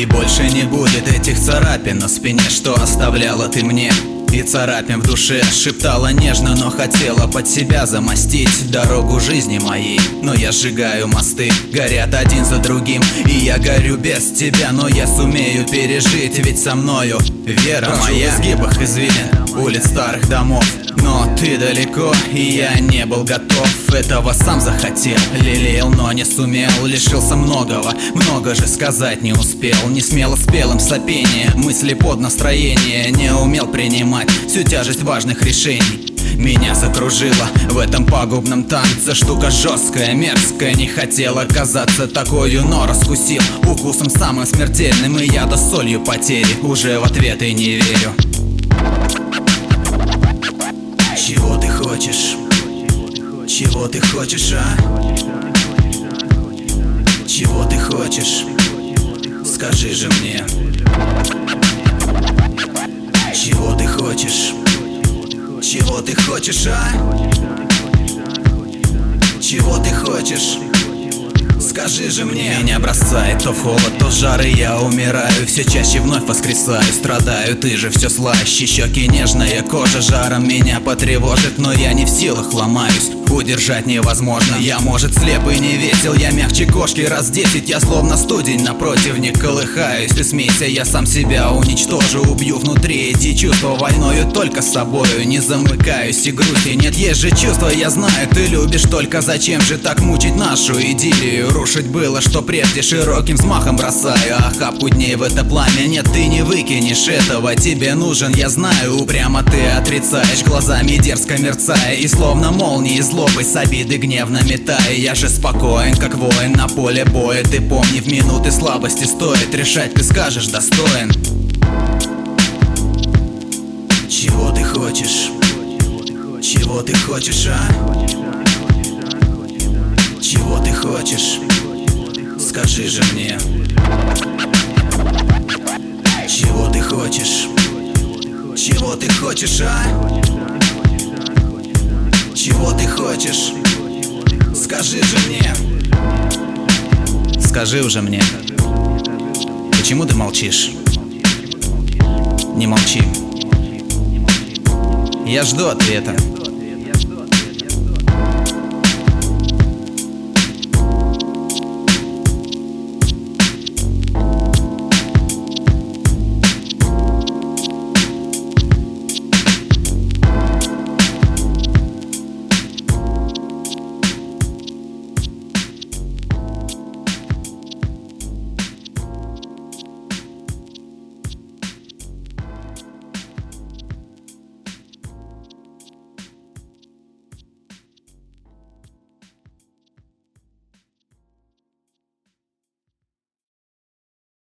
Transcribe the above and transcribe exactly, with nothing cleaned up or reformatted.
И больше не будет этих царапин на спине, что оставляла ты мне. И царапин в душе, шептала нежно, но хотела под себя замостить дорогу жизни моей. Но я сжигаю мосты, горят один за другим, и я горю без тебя. Но я сумею пережить, ведь со мною вера Прошу моя в изгибах извилин улиц старых домов. Но ты далеко, и я не был готов. Этого сам захотел, лелеял, но не сумел. Лишился многого, много же сказать не успел. Не смело спел им сопение, мысли под настроение. Не умел принимать всю тяжесть важных решений. Меня закружило в этом пагубном танце. Штука жесткая, мерзкая, не хотел оказаться такою, но раскусил укусом самым смертельным. И я до солью потери уже в ответы не верю. Чего ты хочешь? Чего ты хочешь, а? Чего ты хочешь? Скажи же мне. Чего ты хочешь? Чего ты хочешь, а? Чего ты хочешь? Скажи же мне. Меня бросает то в холод, то в жар, и я умираю. Все чаще вновь воскресаю, страдаю. Ты же все слаще, щеки нежная кожа жаром меня потревожит. Но я не в силах, ломаюсь, удержать невозможно. Я, может, слеп и не весел, я мягче кошки раз десять. Я словно студень напротив, не колыхаюсь. Ты смейся, я сам себя уничтожу, убью внутри эти чувства войною только с собою. Не замыкаюсь и грусти нет, есть же чувства, я знаю, ты любишь. Только зачем же так мучить нашу идиллию? Рушить было, что прежде, широким взмахом бросаю. Охапку дней в это пламя, нет, ты не выкинешь этого. Тебе нужен, я знаю, упрямо ты отрицаешь, глазами дерзко мерцая, и словно молнии злобой с обиды гневно метая. Я же спокоен, как воин на поле боя. Ты помни, в минуты слабости стоит решать, ты скажешь достоин. Чего ты хочешь? Чего ты хочешь, а? Чего ты хочешь? Скажи же мне. Чего ты хочешь? Чего ты хочешь, а? Чего ты хочешь? Скажи же мне. Скажи уже мне. Почему ты молчишь? Не молчи. Я жду ответа.